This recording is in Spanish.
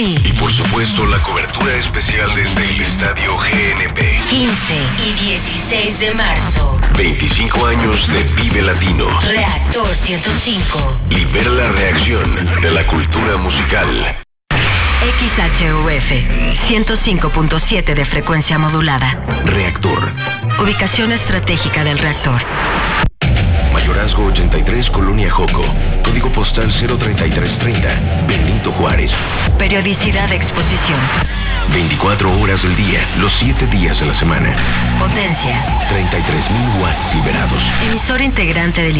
Y por supuesto la cobertura especial desde el Estadio GNP. 15 y 16 de marzo. 25 años de Vive Latino. Reactor 105. Libera la reacción de la cultura musical. XHUF 105.7 de frecuencia modulada. Reactor. Ubicación estratégica del reactor. Mayorazgo 83, Colonia Joco. Código postal 03330, Benito Juárez. Periodicidad de exposición. 24 horas del día, los 7 días de la semana. Potencia. 33,000 watts liberados. Emisor integrante del